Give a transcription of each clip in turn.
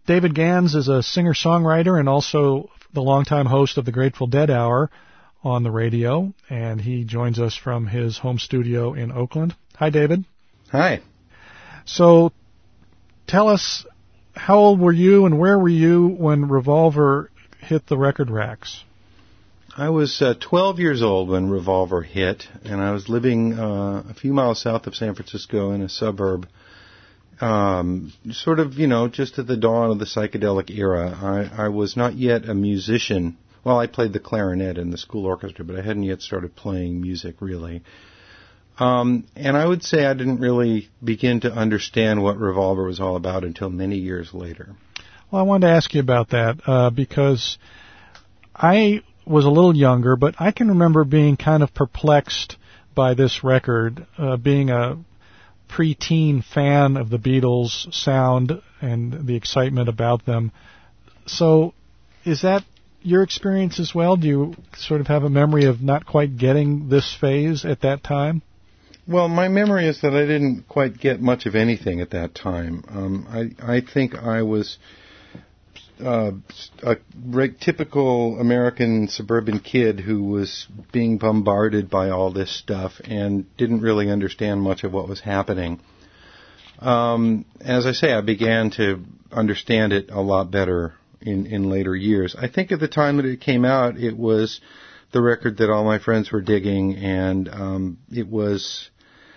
David Gans is a singer-songwriter and also the longtime host of the Grateful Dead Hour on the radio, and he joins us from his home studio in Oakland. Hi, David. Hi. So tell us, how old were you and where were you when Revolver hit the record racks? I was 12 years old when Revolver hit, and I was living a few miles south of San Francisco in a suburb, sort of, just at the dawn of the psychedelic era. I was not yet a musician. Well, I played the clarinet in the school orchestra, but I hadn't yet started playing music, really. And I would say I didn't really begin to understand what Revolver was all about until many years later. Well, I wanted to ask you about that because I was a little younger, but I can remember being kind of perplexed by this record, being a preteen fan of the Beatles' sound and the excitement about them. So is that your experience as well? Do you sort of have a memory of not quite getting this phase at that time? Well, my memory is that I didn't quite get much of anything at that time. I think I was a typical American suburban kid who was being bombarded by all this stuff and didn't really understand much of what was happening. As I say, I began to understand it a lot better in later years. I think at the time that it came out, it was the record that all my friends were digging, and it was,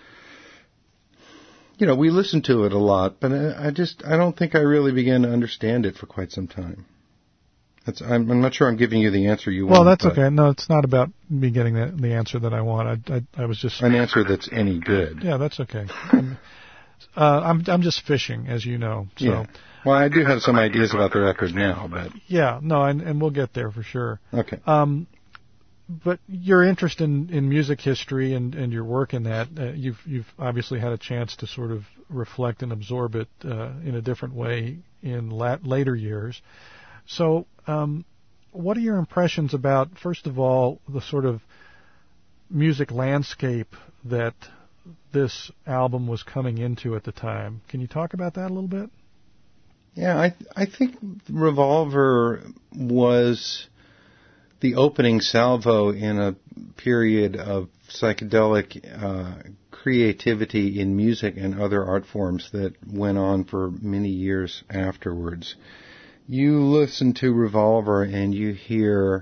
we listened to it a lot, but I don't think I really began to understand it for quite some time. I'm not sure I'm giving you the answer you want. Well, that's okay. No, it's not about me getting the answer that I want. I was just an answer that's any good. Yeah, that's okay. I'm just fishing, as you know. So. Yeah. Well, I do have some ideas about the record now, but yeah, no, and we'll get there for sure. Okay. But your interest in music history and your work in that, you've obviously had a chance to sort of reflect and absorb it in a different way in later years. So, what are your impressions about, first of all, the sort of music landscape that this album was coming into at the time? Can you talk about that a little bit? Yeah, I think Revolver was the opening salvo in a period of psychedelic creativity in music and other art forms that went on for many years afterwards. You listen to Revolver and you hear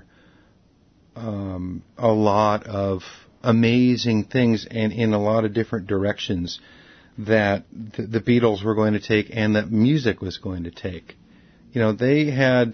a lot of amazing things and in a lot of different directions that the Beatles were going to take and that music was going to take. They had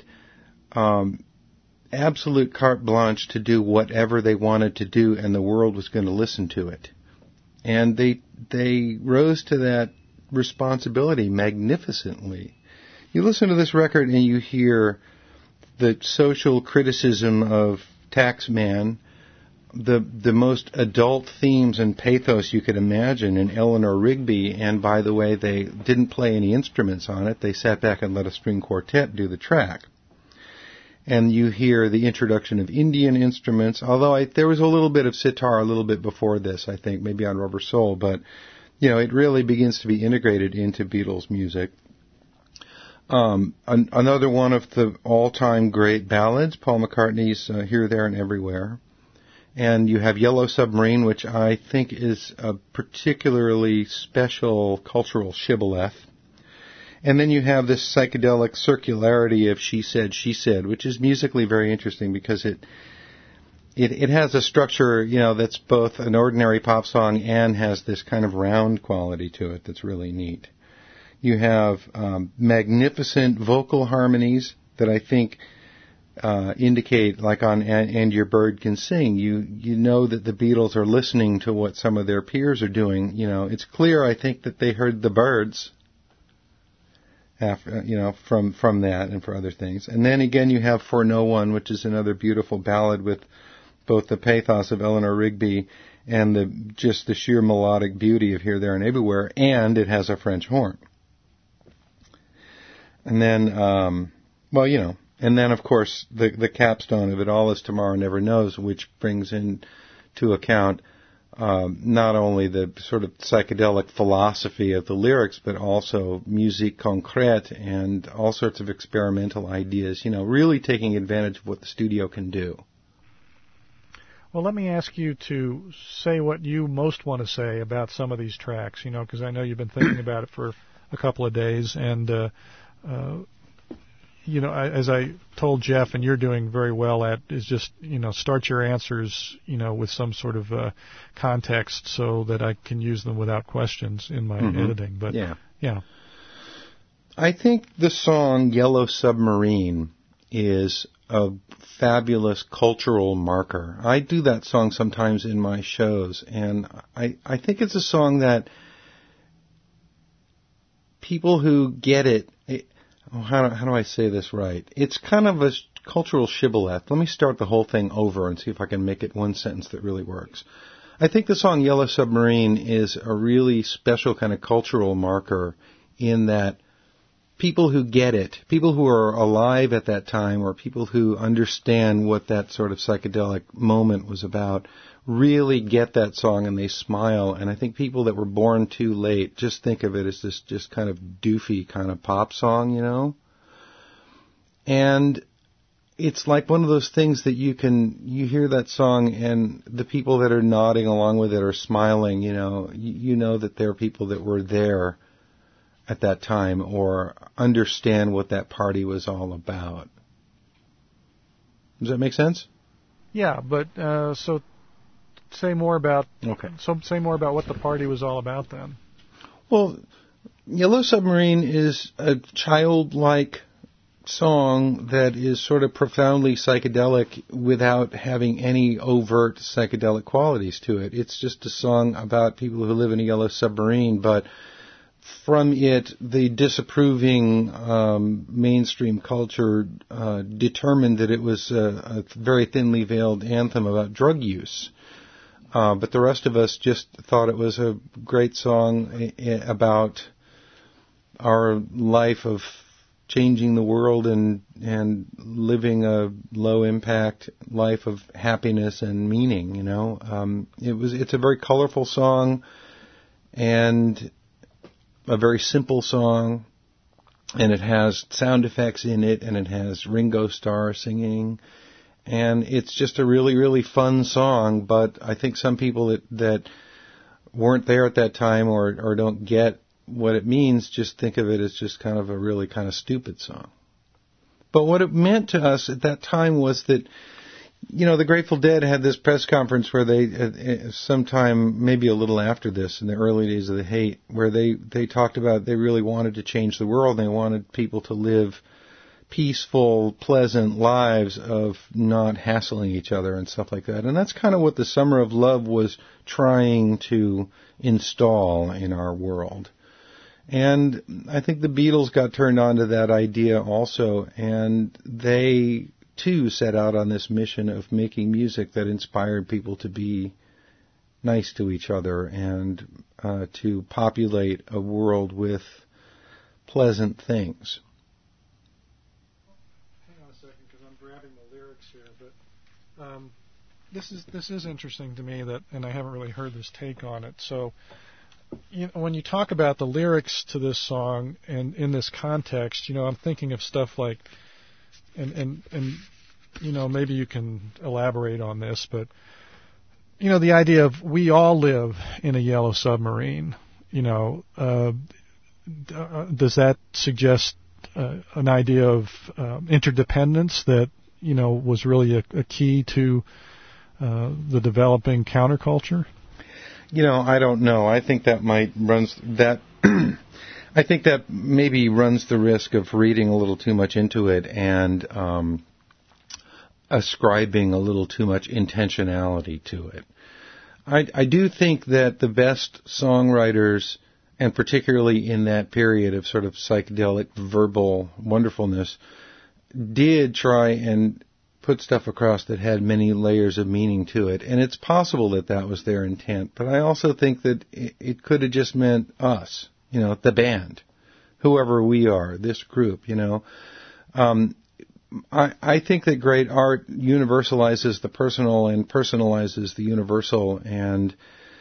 absolute carte blanche to do whatever they wanted to do, and the world was going to listen to it. And they rose to that responsibility magnificently. You listen to this record and you hear the social criticism of Taxman, the most adult themes and pathos you could imagine in Eleanor Rigby, and by the way, they didn't play any instruments on it. They sat back and let a string quartet do the track. And you hear the introduction of Indian instruments, although there was a little bit of sitar a little bit before this, I think, maybe on Rubber Soul, but, it really begins to be integrated into Beatles music. Another one of the all-time great ballads, Paul McCartney's Here, There, and Everywhere. And you have Yellow Submarine, which I think is a particularly special cultural shibboleth. And then you have this psychedelic circularity of She Said, which is musically very interesting because it has a structure, that's both an ordinary pop song and has this kind of round quality to it that's really neat. You have magnificent vocal harmonies that I think indicate, like on And Your Bird Can Sing, you know that the Beatles are listening to what some of their peers are doing. It's clear, I think, that they heard the Byrds after, from that and for other things. And then again, you have For No One, which is another beautiful ballad with both the pathos of Eleanor Rigby and the sheer melodic beauty of Here, There, and Everywhere, and it has a French horn. And then, and then, of course, the capstone of it all is Tomorrow Never Knows, which brings into account not only the sort of psychedelic philosophy of the lyrics, but also musique concrète and all sorts of experimental ideas, really taking advantage of what the studio can do. Well, let me ask you to say what you most want to say about some of these tracks, because I know you've been thinking about it for a couple of days, and as I told Jeff, and you're doing very well at, is just, start your answers, with some sort of context so that I can use them without questions in my editing. But yeah. I think the song Yellow Submarine is a fabulous cultural marker. I do that song sometimes in my shows, and I think it's a song that people who get it, how do I say this right? It's kind of a cultural shibboleth. Let me start the whole thing over and see if I can make it one sentence that really works. I think the song Yellow Submarine is a really special kind of cultural marker in that people who get it, people who are alive at that time or people who understand what that sort of psychedelic moment was about, really get that song and they smile. And I think people that were born too late just think of it as this just kind of doofy kind of pop song, And it's like one of those things that you hear that song and the people that are nodding along with it are smiling, you know that they're people that were there at that time or understand what that party was all about. Does that make sense? Yeah, but so say more about what the party was all about then. Well, Yellow Submarine is a childlike song that is sort of profoundly psychedelic without having any overt psychedelic qualities to it. It's just a song about people who live in a yellow submarine, but from it, the disapproving mainstream culture determined that it was a very thinly veiled anthem about drug use. But the rest of us just thought it was a great song about our life of changing the world and living a low impact life of happiness and meaning. It's a very colorful song and a very simple song, and it has sound effects in it, and it has Ringo Starr singing, and it's just a really, really fun song. But I think some people that weren't there at that time or don't get what it means just think of it as just kind of a really kind of stupid song. But what it meant to us at that time was that, the Grateful Dead had this press conference where they, sometime maybe a little after this, in the early days of the Hate, where they talked about they really wanted to change the world. They wanted people to live peaceful, pleasant lives of not hassling each other and stuff like that. And that's kind of what the Summer of Love was trying to install in our world. And I think the Beatles got turned on to that idea also, and they too set out on this mission of making music that inspired people to be nice to each other and to populate a world with pleasant things. Hang on a second, because I'm grabbing the lyrics here, but this is interesting to me, and I haven't really heard this take on it. So, when you talk about the lyrics to this song and in this context, I'm thinking of stuff like, and maybe you can elaborate on this, but the idea of we all live in a yellow submarine. Does that suggest an idea of interdependence that was really a key to the developing counterculture? I don't know. I think that I think that maybe runs the risk of reading a little too much into it and ascribing a little too much intentionality to it. I do think that the best songwriters, and particularly in that period of sort of psychedelic verbal wonderfulness, did try and put stuff across that had many layers of meaning to it. And it's possible that that was their intent. But I also think that it could have just meant us, the band, whoever we are, this group, I think that great art universalizes the personal and personalizes the universal. And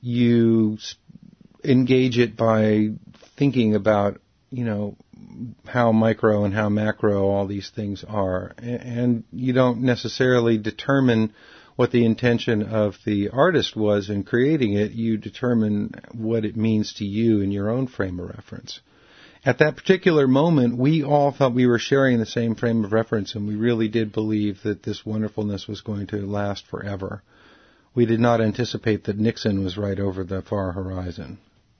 you engage it by thinking about, how micro and how macro all these things are. And you don't necessarily determine what the intention of the artist was in creating it. You determine what it means to you in your own frame of reference. At that particular moment, we all thought we were sharing the same frame of reference, and we really did believe that this wonderfulness was going to last forever. We did not anticipate that Nixon was right over the far horizon.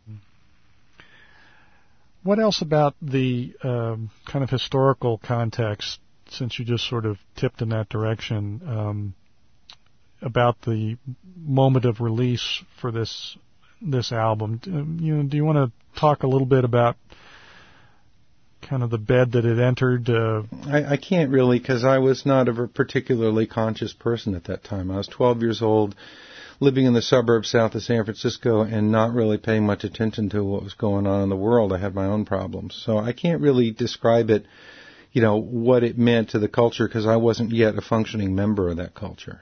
What else about the kind of historical context, since you just sort of tipped in that direction, about the moment of release for this album? Do you want to talk a little bit about kind of the bed that it entered? I can't really, because I was not a particularly conscious person at that time. I was 12 years old, living in the suburbs south of San Francisco and not really paying much attention to what was going on in the world. I had my own problems. So I can't really describe it, what it meant to the culture, because I wasn't yet a functioning member of that culture.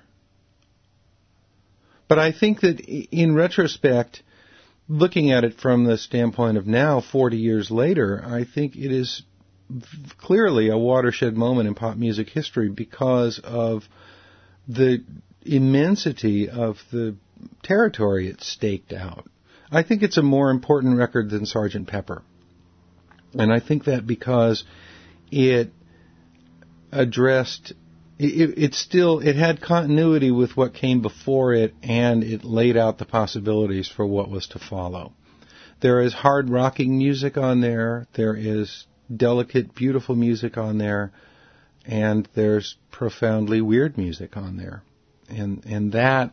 But I think that in retrospect, looking at it from the standpoint of now, 40 years later, I think it is clearly a watershed moment in pop music history because of the immensity of the territory it staked out. I think it's a more important record than Sgt. Pepper. And I think that because it addressed, it had continuity with what came before it, and it laid out the possibilities for what was to follow. There is hard rocking music on there, there is delicate, beautiful music on there, and there's profoundly weird music on there. And that,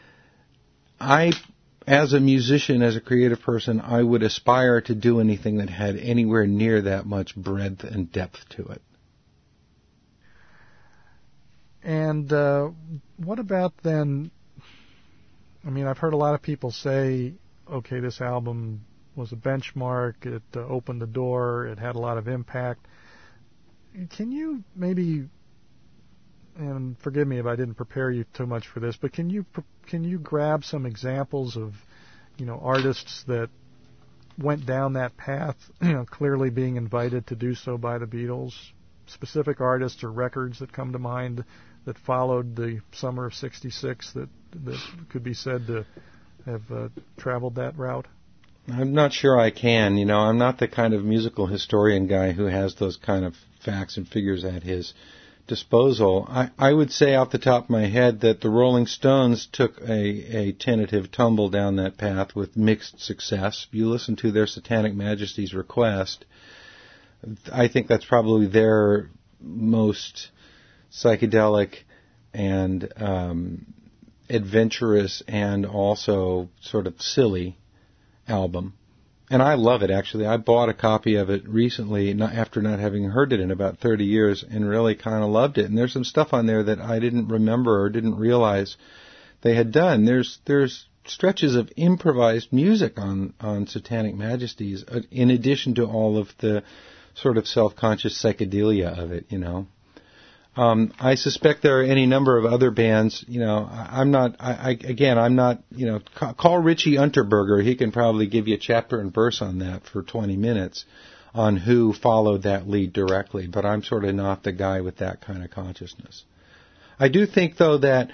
as a musician, as a creative person, I would aspire to do anything that had anywhere near that much breadth and depth to it. And what about then, I've heard a lot of people say, okay, this album was a benchmark, it opened the door, it had a lot of impact. Can you maybe, and forgive me if I didn't prepare you too much for this, but can you grab some examples of, artists that went down that path, clearly being invited to do so by the Beatles, specific artists or records that come to mind that followed the summer of '66 that could be said to have traveled that route? I'm not sure I can. I'm not the kind of musical historian guy who has those kind of facts and figures at his disposal. I would say off the top of my head that the Rolling Stones took a tentative tumble down that path with mixed success. If you listen to their Satanic Majesty's Request, I think that's probably their most psychedelic and adventurous and also sort of silly album. And I love it, actually. I bought a copy of it recently after not having heard it in about 30 years and really kind of loved it. And there's some stuff on there that I didn't remember or didn't realize they had done. There's stretches of improvised music on Satanic Majesties in addition to all of the sort of self-conscious psychedelia of it, I suspect there are any number of other bands. I'm not. Call Richie Unterberger. He can probably give you a chapter and verse on that for 20 minutes on who followed that lead directly. But I'm sort of not the guy with that kind of consciousness. I do think, though, that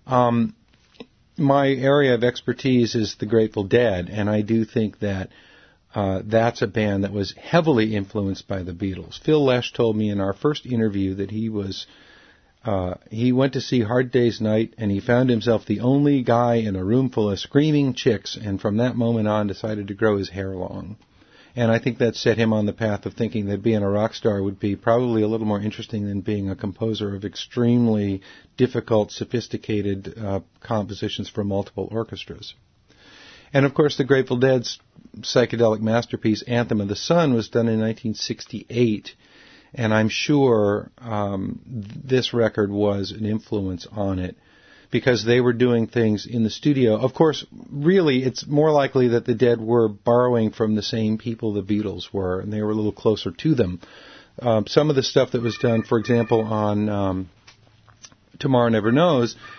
my area of expertise is the Grateful Dead, and I do think that that's a band that was heavily influenced by the Beatles. Phil Lesh told me in our first interview that he went to see Hard Day's Night and he found himself the only guy in a room full of screaming chicks, and from that moment on decided to grow his hair long. And I think that set him on the path of thinking that being a rock star would be probably a little more interesting than being a composer of extremely difficult, sophisticated compositions for multiple orchestras. And, of course, the Grateful Dead's psychedelic masterpiece, Anthem of the Sun, was done in 1968, and I'm sure this record was an influence on it because they were doing things in the studio. Of course, really, it's more likely that the Dead were borrowing from the same people the Beatles were, and they were a little closer to them. Some of the stuff that was done, for example, on Tomorrow Never Knows,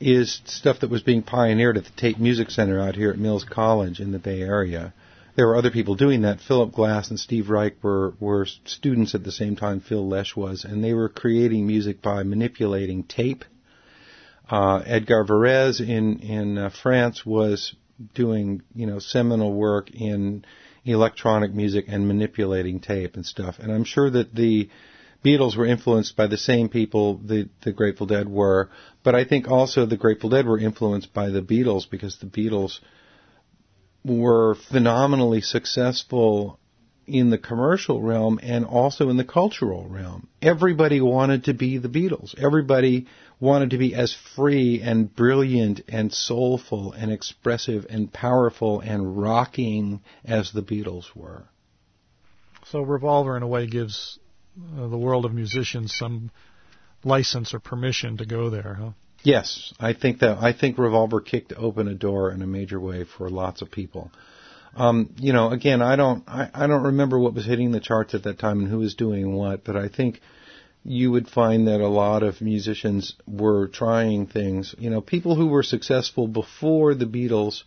is stuff that was being pioneered at the Tate Music Center out here at Mills College in the Bay Area. There were other people doing that. Philip Glass and Steve Reich were students at the same time Phil Lesh was, and they were creating music by manipulating tape. Edgar Varese in France was doing, seminal work in electronic music and manipulating tape and stuff. And I'm sure that the Beatles were influenced by the same people the Grateful Dead were, but I think also the Grateful Dead were influenced by the Beatles because the Beatles were phenomenally successful in the commercial realm and also in the cultural realm. Everybody wanted to be the Beatles. Everybody wanted to be as free and brilliant and soulful and expressive and powerful and rocking as the Beatles were. So Revolver, in a way, gives the world of musicians some license or permission to go there, huh? Yes, I think Revolver kicked open a door in a major way for lots of people. Again, I don't remember what was hitting the charts at that time and who was doing what, but I think you would find that a lot of musicians were trying things. People who were successful before the Beatles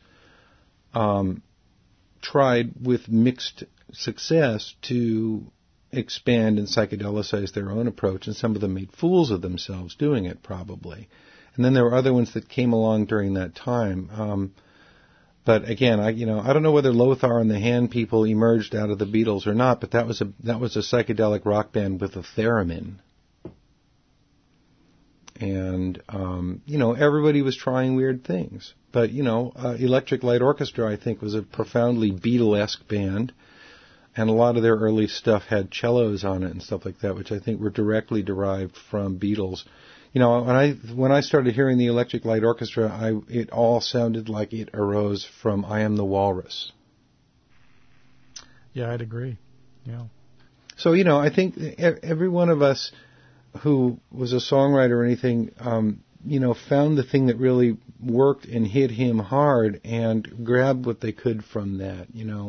tried with mixed success to expand and psychedelicize their own approach, and some of them made fools of themselves doing it, probably. And then there were other ones that came along during that time. But again, I don't know whether Lothar and the Hand people emerged out of the Beatles or not, but that was a psychedelic rock band with a theremin. And everybody was trying weird things. But Electric Light Orchestra, I think, was a profoundly Beatlesque band, and a lot of their early stuff had cellos on it and stuff like that, which I think were directly derived from Beatles. When I started hearing the Electric Light Orchestra, it all sounded like it arose from I Am the Walrus. Yeah, I'd agree. Yeah. So, I think every one of us who was a songwriter or anything, found the thing that really worked and hit him hard and grabbed what they could from that,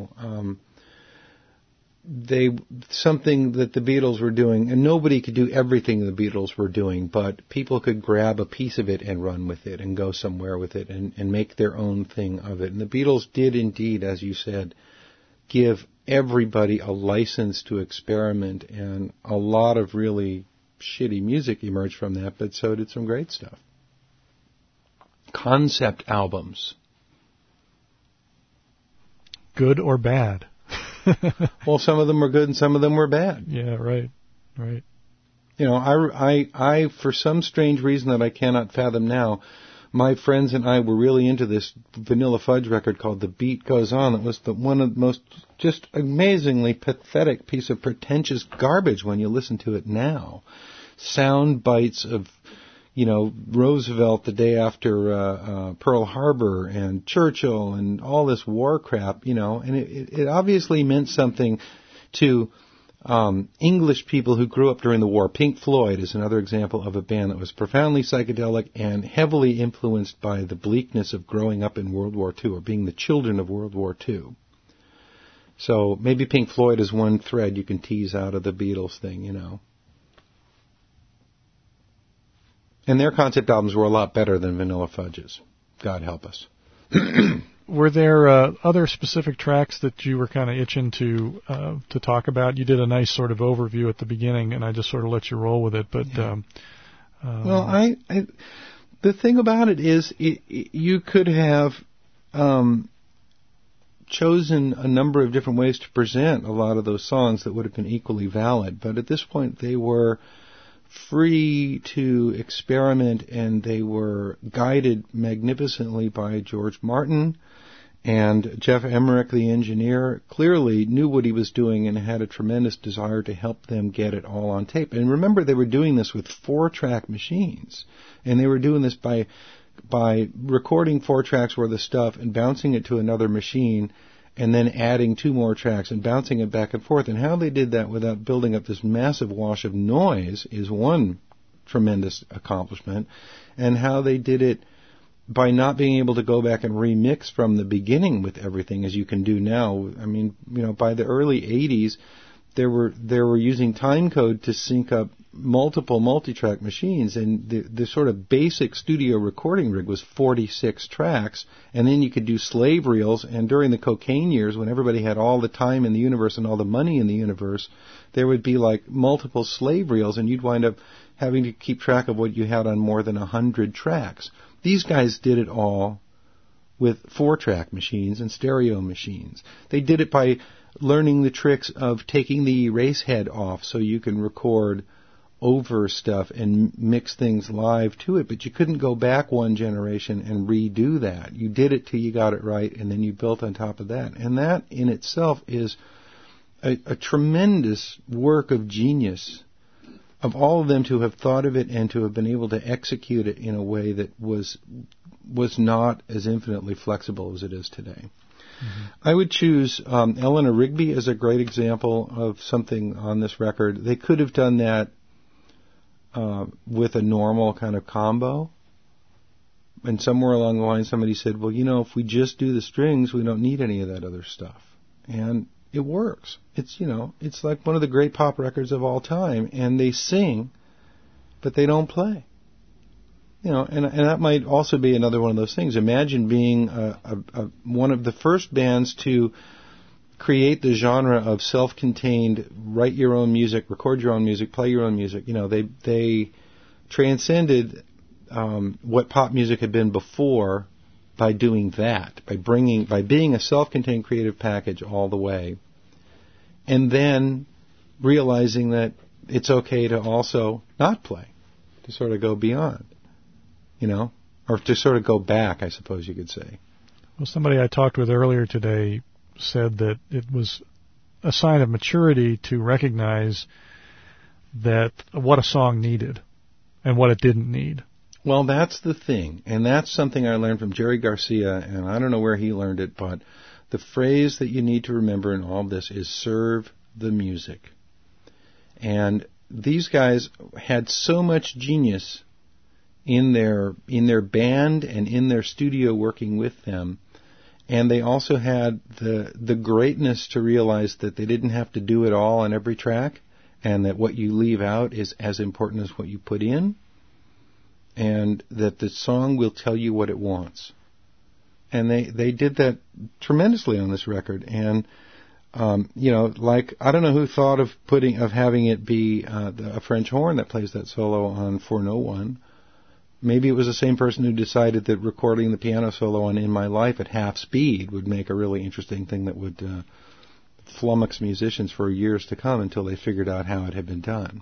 something that the Beatles were doing, and nobody could do everything the Beatles were doing, but people could grab a piece of it and run with it and go somewhere with it and make their own thing of it. And the Beatles did indeed, as you said, give everybody a license to experiment, and a lot of really shitty music emerged from that, but so did some great stuff. Concept albums. Good or bad? Well, some of them were good and some of them were bad. Yeah, right. I for some strange reason that I cannot fathom now, my friends and I were really into this Vanilla Fudge record called The Beat Goes On. It was one of the most just amazingly pathetic piece of pretentious garbage when you listen to it now. Sound bites of, Roosevelt the day after Pearl Harbor and Churchill and all this war crap, and it obviously meant something to English people who grew up during the war. Pink Floyd is another example of a band that was profoundly psychedelic and heavily influenced by the bleakness of growing up in World War II or being the children of World War II. So maybe Pink Floyd is one thread you can tease out of the Beatles thing, And their concept albums were a lot better than Vanilla Fudge's. God help us. Were there other specific tracks that you were kind of itching to talk about? You did a nice sort of overview at the beginning, and I just sort of let you roll with it. But yeah. Well, the thing about it is, you could have chosen a number of different ways to present a lot of those songs that would have been equally valid. But at this point, they were free to experiment, and they were guided magnificently by George Martin, and Jeff Emmerich, the engineer, clearly knew what he was doing and had a tremendous desire to help them get it all on tape. And remember, they were doing this with 4-track machines, and they were doing this by recording 4 tracks worth of stuff and bouncing it to another machine, and then adding 2 more tracks and bouncing it back and forth. And how they did that without building up this massive wash of noise is one tremendous accomplishment. And how they did it by not being able to go back and remix from the beginning with everything as you can do now. I mean, by the early 80s, they were using timecode to sync up multiple multi-track machines, and the sort of basic studio recording rig was 46 tracks, and then you could do slave reels, and during the cocaine years, when everybody had all the time in the universe and all the money in the universe, there would be like multiple slave reels, and you'd wind up having to keep track of what you had on more than 100 tracks. These guys did it all with 4-track machines and stereo machines. They did it by learning the tricks of taking the erase head off so you can record over stuff and mix things live to it, but you couldn't go back one generation and redo that. You did it till you got it right, and then you built on top of that. And that in itself is a tremendous work of genius of all of them to have thought of it and to have been able to execute it in a way that was not as infinitely flexible as it is today. Mm-hmm. I would choose Eleanor Rigby as a great example of something on this record. They could have done that with a normal kind of combo. And somewhere along the line somebody said, well, if we just do the strings, we don't need any of that other stuff. And it works. It's, it's like one of the great pop records of all time. And they sing, but they don't play. And that might also be another one of those things. Imagine being one of the first bands to create the genre of self-contained, write your own music, record your own music, play your own music. They transcended what pop music had been before by doing that, by being a self-contained creative package all the way, and then realizing that it's okay to also not play, to sort of go beyond. Or to sort of go back, I suppose you could say. Well, somebody I talked with earlier today said that it was a sign of maturity to recognize that what a song needed and what it didn't need. Well, that's the thing, and that's something I learned from Jerry Garcia, and I don't know where he learned it, but the phrase that you need to remember in all of this is serve the music. And these guys had so much genius in their band and in their studio working with them, and they also had the greatness to realize that they didn't have to do it all on every track, and that what you leave out is as important as what you put in, and that the song will tell you what it wants. And they did that tremendously on this record. And I don't know who thought of having it be a French horn that plays that solo on For No One. Maybe it was the same person who decided that recording the piano solo on In My Life at half speed would make a really interesting thing that would flummox musicians for years to come until they figured out how it had been done.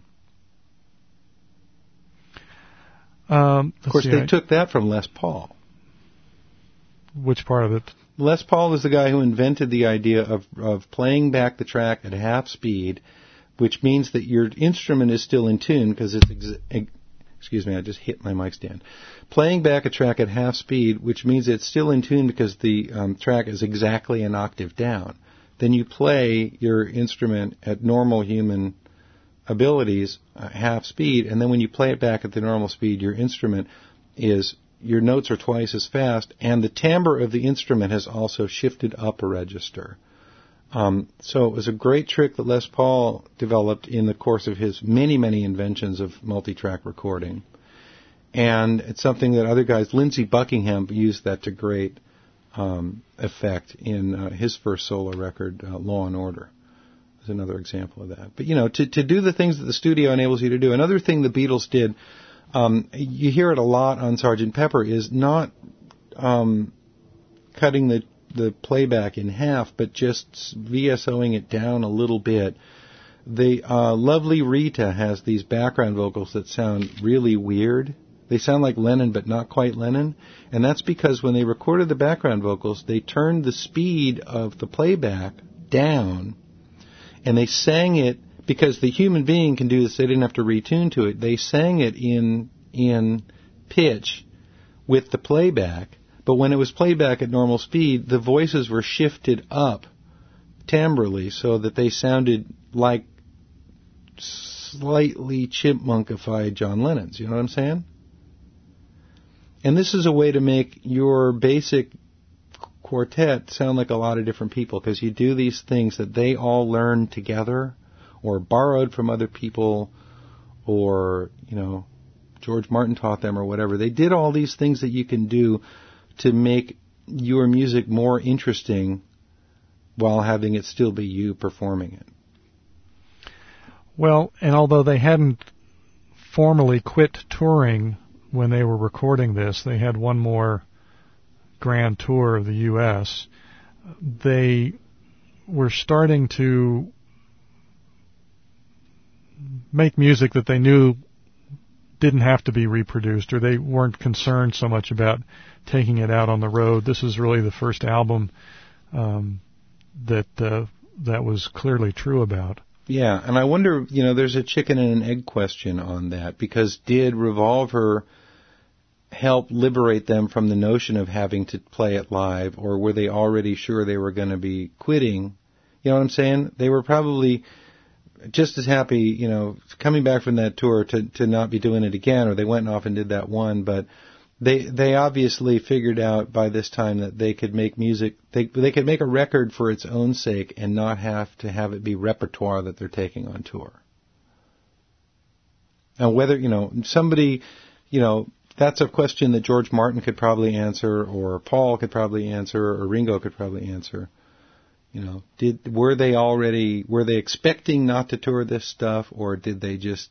Of course, they took that from Les Paul. Which part of it? Les Paul is the guy who invented the idea of playing back the track at half speed, which means that your instrument is still in tune because it's... Excuse me, I just hit my mic stand. Playing back a track at half speed, which means it's still in tune because the track is exactly an octave down. Then you play your instrument at normal human abilities, half speed, and then when you play it back at the normal speed, your notes are twice as fast, and the timbre of the instrument has also shifted up a register. So it was a great trick that Les Paul developed in the course of his many, many inventions of multi-track recording. And it's something that other guys, Lindsey Buckingham, used that to great effect in his first solo record, Law and Order. Is another example of that. But, to do the things that the studio enables you to do. Another thing the Beatles did, you hear it a lot on Sgt. Pepper, is not cutting the playback in half, but just VSOing it down a little bit. The lovely Rita has these background vocals that sound really weird. They sound like Lennon, but not quite Lennon. And that's because when they recorded the background vocals, they turned the speed of the playback down, and they sang it, because the human being can do this, they didn't have to retune to it. They sang it in pitch with the playback. But when it was played back at normal speed, the voices were shifted up timbrally so that they sounded like slightly chipmunkified John Lennon's. You know what I'm saying? And this is a way to make your basic quartet sound like a lot of different people, because you do these things that they all learned together or borrowed from other people or, George Martin taught them or whatever. They did all these things that you can do to make your music more interesting while having it still be you performing it. Well, and although they hadn't formally quit touring when they were recording this, they had one more grand tour of the U.S., they were starting to make music that they knew didn't have to be reproduced, or they weren't concerned so much about taking it out on the road. This is really the first album that was clearly true about. Yeah, and I wonder, there's a chicken and an egg question on that, because did Revolver help liberate them from the notion of having to play it live, or were they already sure they were going to be quitting? You know what I'm saying? They were probably just as happy, coming back from that tour to not be doing it again, or they went off and did that one, but they obviously figured out by this time that they could make music, they could make a record for its own sake and not have to have it be repertoire that they're taking on tour. And whether, somebody, that's a question that George Martin could probably answer, or Paul could probably answer, or Ringo could probably answer. Were they expecting not to tour this stuff, or did they just,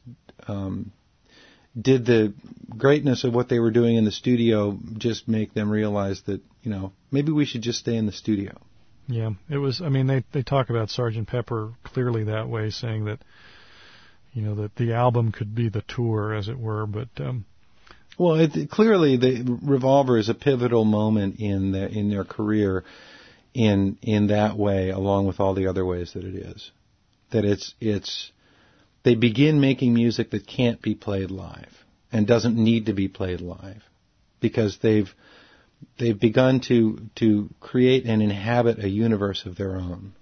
did the greatness of what they were doing in the studio just make them realize that, maybe we should just stay in the studio? Yeah, it was, they talk about Sgt. Pepper clearly that way, saying that, that the album could be the tour, as it were, but, well, clearly the Revolver is a pivotal moment in their career in that way, along with all the other ways that it is. That they begin making music that can't be played live and doesn't need to be played live, because they've begun to create and inhabit a universe of their own.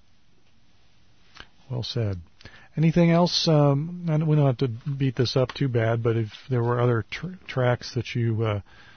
Well said. Anything else? We don't have to beat this up too bad, but if there were other tracks that you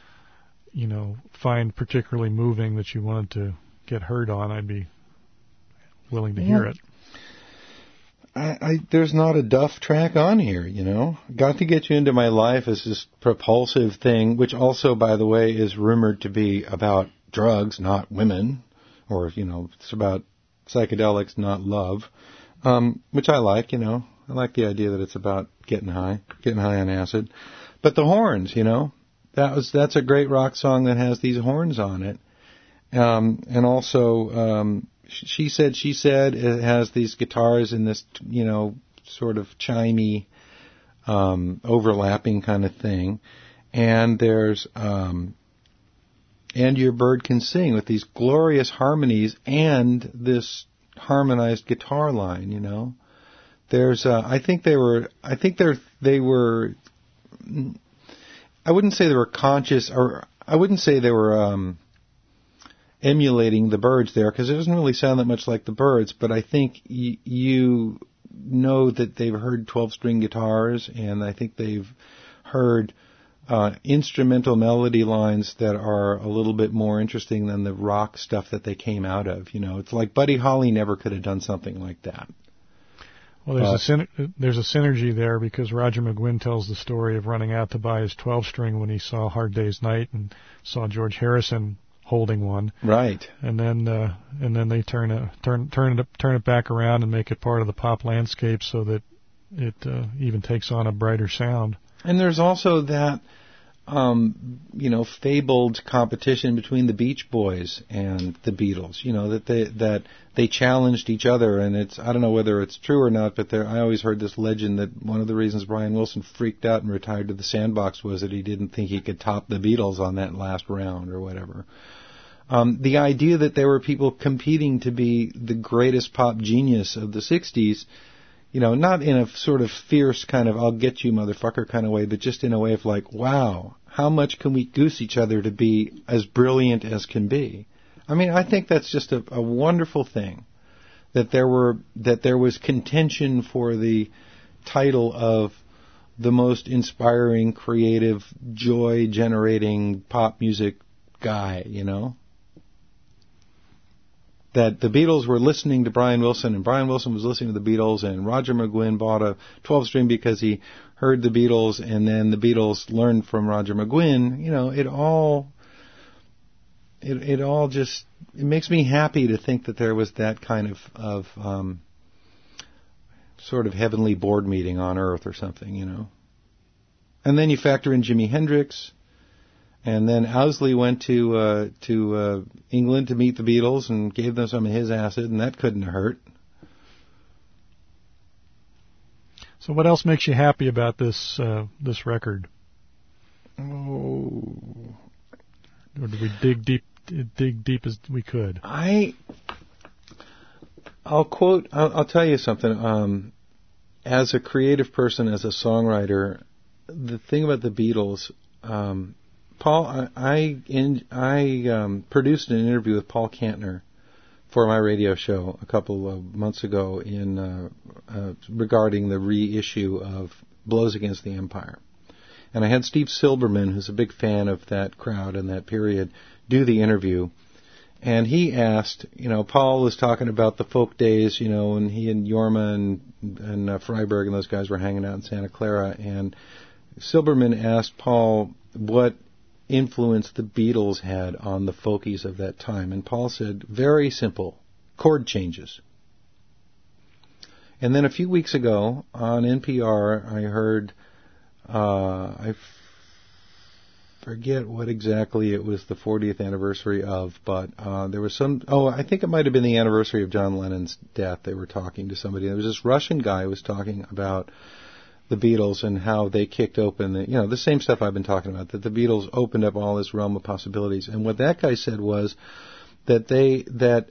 find particularly moving that you wanted to get heard on, I'd be willing to hear it. There's not a Duff track on here, Got to Get You Into My Life is this propulsive thing, which also, by the way, is rumored to be about drugs, not women, or, it's about psychedelics, not love, which I like, I like the idea that it's about getting high on acid. But the horns, that's a great rock song that has these horns on it. And also, She Said, it has these guitars in this, sort of chimey, overlapping kind of thing. And there's, And Your Bird Can Sing with these glorious harmonies and this harmonized guitar line, There's, I wouldn't say they were conscious, or I wouldn't say they were, emulating the Byrds there, because it doesn't really sound that much like the Byrds, but I think you know that they've heard 12-string guitars, and I think they've heard instrumental melody lines that are a little bit more interesting than the rock stuff that they came out of. It's like Buddy Holly never could have done something like that. Well, there's a synergy there, because Roger McGuinn tells the story of running out to buy his 12-string when he saw Hard Day's Night and saw George Harrison holding one, right? And then they turn it back around and make it part of the pop landscape, so that it even takes on a brighter sound. And there's also that fabled competition between the Beach Boys and the Beatles. That they challenged each other, and I don't know whether it's true or not, but I always heard this legend that one of the reasons Brian Wilson freaked out and retired to the Sandbox was that he didn't think he could top the Beatles on that last round or whatever. The idea that there were people competing to be the greatest pop genius of the 60s, not in a sort of fierce kind of I'll get you motherfucker kind of way, but just in a way of like, wow, how much can we goose each other to be as brilliant as can be? I think that's just a wonderful thing, that there was contention for the title of the most inspiring, creative, joy-generating pop music guy, that the Beatles were listening to Brian Wilson, and Brian Wilson was listening to the Beatles, and Roger McGuinn bought a 12-string because he heard the Beatles, and then the Beatles learned from Roger McGuinn. It makes me happy to think that there was that kind of sort of heavenly board meeting on Earth or something, And then you factor in Jimi Hendrix, and then Owsley went to England to meet the Beatles and gave them some of his acid, and that couldn't hurt. So what else makes you happy about this record? Oh. Or did we dig deep as we could? I'll tell you something. As a creative person, as a songwriter, the thing about the Beatles, Paul, I produced an interview with Paul Kantner for my radio show a couple of months ago regarding the reissue of Blows Against the Empire. And I had Steve Silberman, who's a big fan of that crowd and that period, do the interview. And he asked, Paul was talking about the folk days, and he and Jorma and Freiberg and those guys were hanging out in Santa Clara. And Silberman asked Paul what influence the Beatles had on the folkies of that time. And Paul said, very simple, chord changes. And then a few weeks ago on NPR, I heard, I forget what exactly it was the 40th anniversary of, but there was I think it might have been the anniversary of John Lennon's death. They were talking to somebody. There was this Russian guy who was talking about the Beatles and how they kicked open the same stuff I've been talking about, that the Beatles opened up all this realm of possibilities. And what that guy said was that the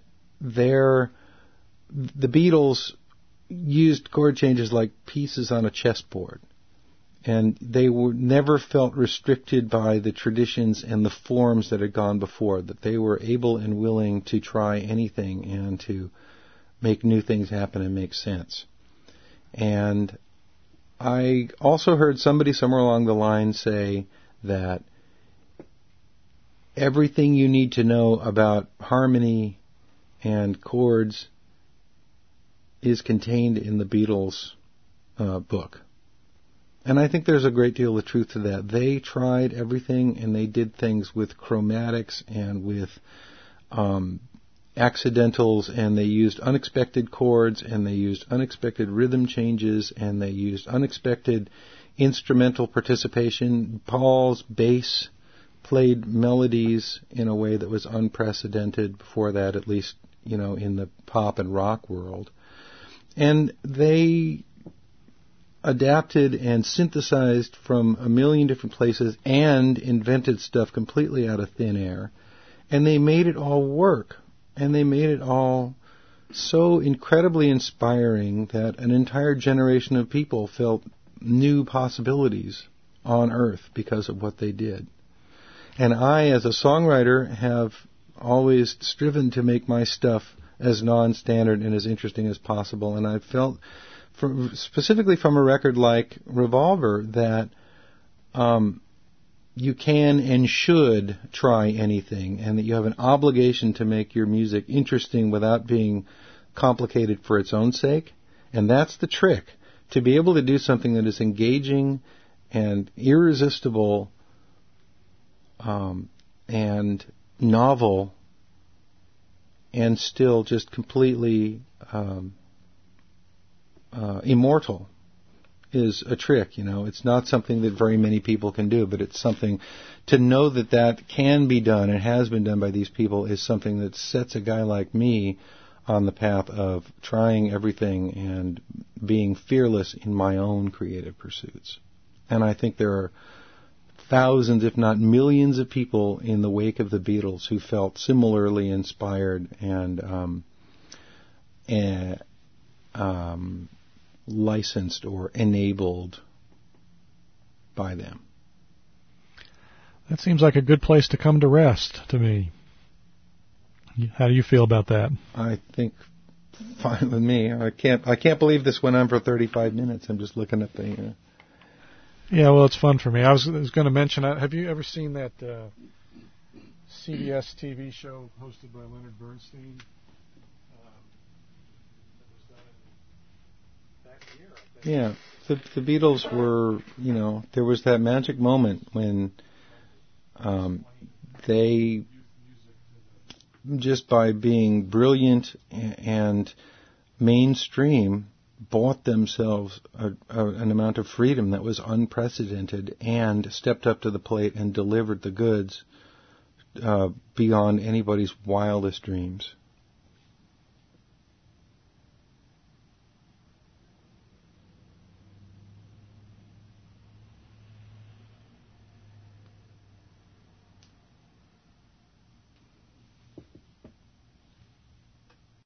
Beatles used chord changes like pieces on a chessboard. And they never felt restricted by the traditions and the forms that had gone before, that they were able and willing to try anything and to make new things happen and make sense. And I also heard somebody somewhere along the line say that everything you need to know about harmony and chords is contained in the Beatles book. And I think there's a great deal of truth to that. They tried everything, and they did things with chromatics and with accidentals, and they used unexpected chords, and they used unexpected rhythm changes, and they used unexpected instrumental participation. Paul's bass played melodies in a way that was unprecedented before that, at least, in the pop and rock world. And they adapted and synthesized from a million different places and invented stuff completely out of thin air. And they made it all work. And they made it all so incredibly inspiring that an entire generation of people felt new possibilities on Earth because of what they did. And I, as a songwriter, have always striven to make my stuff as non-standard and as interesting as possible. And I felt, specifically from a record like Revolver, that you can and should try anything, and that you have an obligation to make your music interesting without being complicated for its own sake. And that's the trick, to be able to do something that is engaging and irresistible and novel and still just completely immortal is a trick. It's not something that very many people can do, but it's something to know that can be done and has been done by these people is something that sets a guy like me on the path of trying everything and being fearless in my own creative pursuits. And I think there are thousands, if not millions, of people in the wake of the Beatles who felt similarly inspired and licensed or enabled by them. That seems like a good place to come to rest to me. How do you feel about that? I think fine with me. I can't believe this went on for 35 minutes. I'm just looking at the... Yeah, well, it's fun for me. I was going to mention, have you ever seen that CBS TV show hosted by Leonard Bernstein? Yeah. The Beatles were, there was that magic moment when they, just by being brilliant and mainstream, bought themselves an amount of freedom that was unprecedented and stepped up to the plate and delivered the goods beyond anybody's wildest dreams.